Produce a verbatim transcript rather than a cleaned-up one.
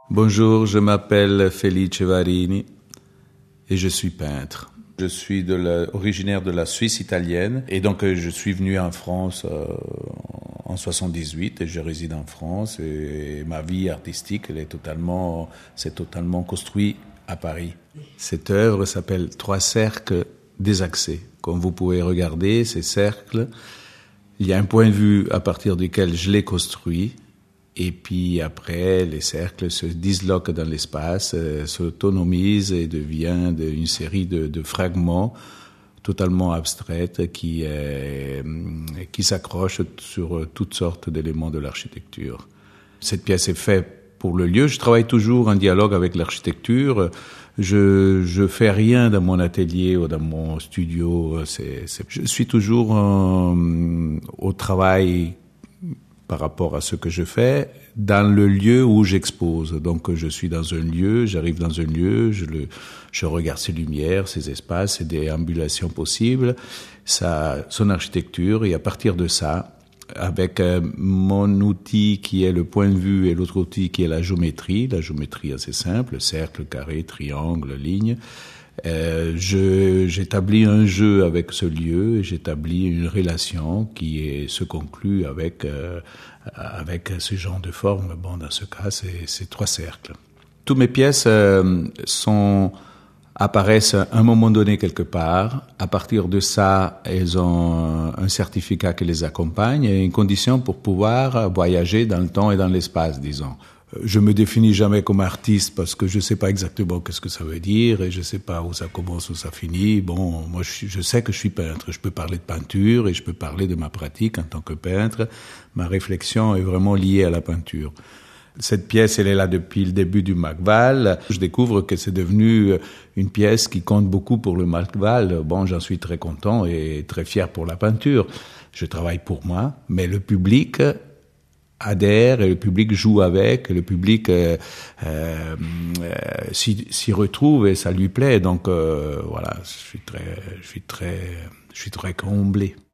Bonjour, je m'appelle Felice Varini et je suis peintre. Je suis de la, originaire de la Suisse italienne et donc je suis venu en France euh, en soixante-dix-huit et je réside en France et ma vie artistique elle est totalement, c'est totalement construit à Paris. Cette œuvre s'appelle Trois cercles désaxés. Comme vous pouvez regarder ces cercles, il y a un point de vue à partir duquel je l'ai construit. Et puis après, les cercles se disloquent dans l'espace, euh, s'autonomisent et deviennent de, une série de, de fragments totalement abstraits qui, euh, qui s'accrochent sur toutes sortes d'éléments de l'architecture. Cette pièce est faite pour le lieu. Je travaille toujours en dialogue avec l'architecture. Je je fais rien dans mon atelier ou dans mon studio. C'est, c'est, je suis toujours euh, au travail par rapport à ce que je fais, dans le lieu où j'expose. Donc, je suis dans un lieu, j'arrive dans un lieu, je, le, je regarde ses lumières, ses espaces, ses déambulations possibles, sa, son architecture, et à partir de ça, avec euh, mon outil qui est le point de vue et l'autre outil qui est la géométrie, la géométrie assez simple, cercle, carré, triangle, ligne, Euh, je, j'établis un jeu avec ce lieu et j'établis une relation qui est, se conclut avec, euh, avec ce genre de forme. Bon, dans ce cas, c'est, c'est trois cercles. Toutes mes pièces euh, sont, apparaissent à un moment donné quelque part. À partir de ça, elles ont un certificat qui les accompagne et une condition pour pouvoir voyager dans le temps et dans l'espace, disons. Je me définis jamais comme artiste parce que je sais pas exactement qu'est-ce que ça veut dire et je sais pas où ça commence, où ça finit. Bon, moi, je, je sais que je suis peintre. Je peux parler de peinture et je peux parler de ma pratique en tant que peintre. Ma réflexion est vraiment liée à la peinture. Cette pièce, elle est là depuis le début du McVal. Je découvre que c'est devenu une pièce qui compte beaucoup pour le McVal. Bon, j'en suis très content et très fier pour la peinture. Je travaille pour moi, mais le public adhère et le public joue avec, et le public euh, euh, s'y, s'y retrouve et ça lui plaît. Donc euh, voilà, je suis très, je suis très, je suis très comblé.